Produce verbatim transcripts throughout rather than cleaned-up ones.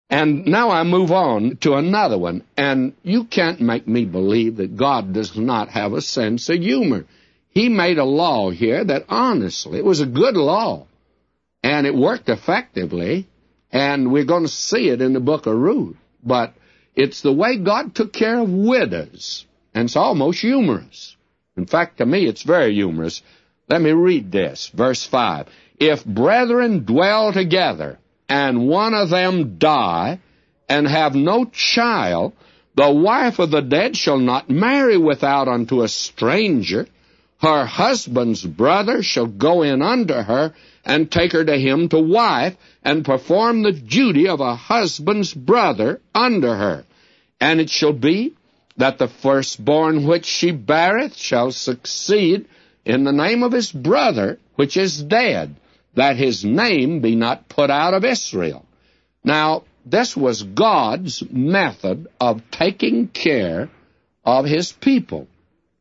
And now I move on to another one. And you can't make me believe that God does not have a sense of humor. He made a law here that honestly, it was a good law. And it worked effectively. And we're going to see it in the book of Ruth. But it's the way God took care of widows. And it's almost humorous. In fact, to me, it's very humorous. Let me read this, verse five. If brethren dwell together, and one of them die, and have no child, the wife of the dead shall not marry without unto a stranger. Her husband's brother shall go in unto her, and take her to him to wife, and perform the duty of a husband's brother unto her. And it shall be that the firstborn which she beareth shall succeed in the name of his brother which is dead, that his name be not put out of Israel. Now, this was God's method of taking care of his people.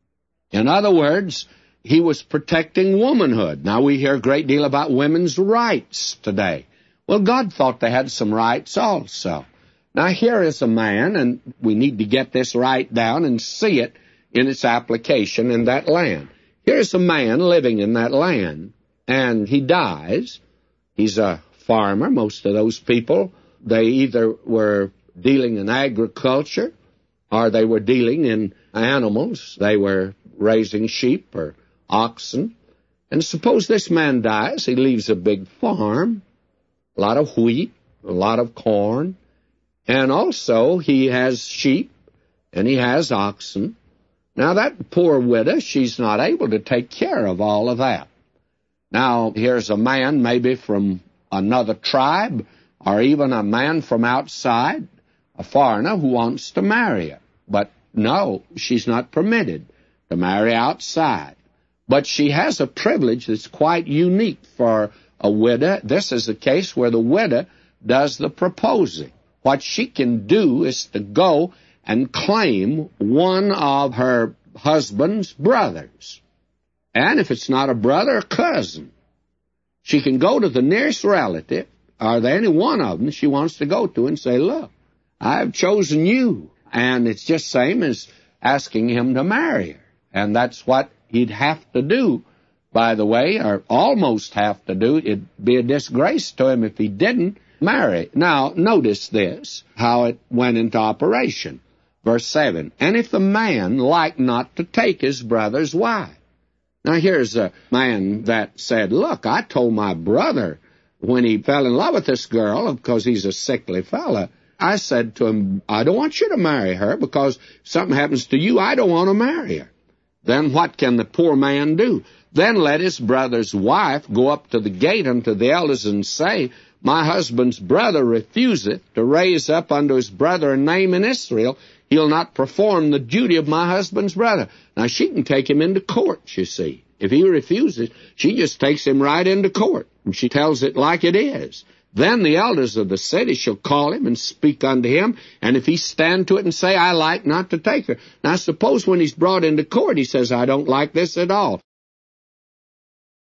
In other words, he was protecting womanhood. Now, we hear a great deal about women's rights today. Well, God thought they had some rights also. Now, here is a man, and we need to get this right down and see it in its application in that land. Here's a man living in that land, and he dies. He's a farmer. Most of those people, they either were dealing in agriculture or they were dealing in animals. They were raising sheep or oxen. And suppose this man dies. He leaves a big farm, a lot of wheat, a lot of corn, and also he has sheep and he has oxen. Now, that poor widow, she's not able to take care of all of that. Now, here's a man maybe from another tribe or even a man from outside, a foreigner who wants to marry her. But no, she's not permitted to marry outside. But she has a privilege that's quite unique for a widow. This is a case where the widow does the proposing. What she can do is to go and claim one of her husband's brothers. And if it's not a brother, a cousin. She can go to the nearest relative, or any one of them she wants to go to and say, look, I've chosen you. And it's just same as asking him to marry her. And that's what he'd have to do, by the way, or almost have to do. It'd be a disgrace to him if he didn't marry. Now, notice this, how it went into operation. Verse seven, and if the man like not to take his brother's wife. Now, here's a man that said, look, I told my brother when he fell in love with this girl, because he's a sickly fella, I said to him, I don't want you to marry her, because if something happens to you, I don't want to marry her. Then what can the poor man do? Then let his brother's wife go up to the gate unto the elders and say, my husband's brother refuseth to raise up unto his brother a name in Israel. He'll not perform the duty of my husband's brother. Now, she can take him into court, you see. If he refuses, she just takes him right into court, and she tells it like it is. Then the elders of the city shall call him and speak unto him, and if he stand to it and say, I like not to take her. Now, suppose when he's brought into court, he says, I don't like this at all.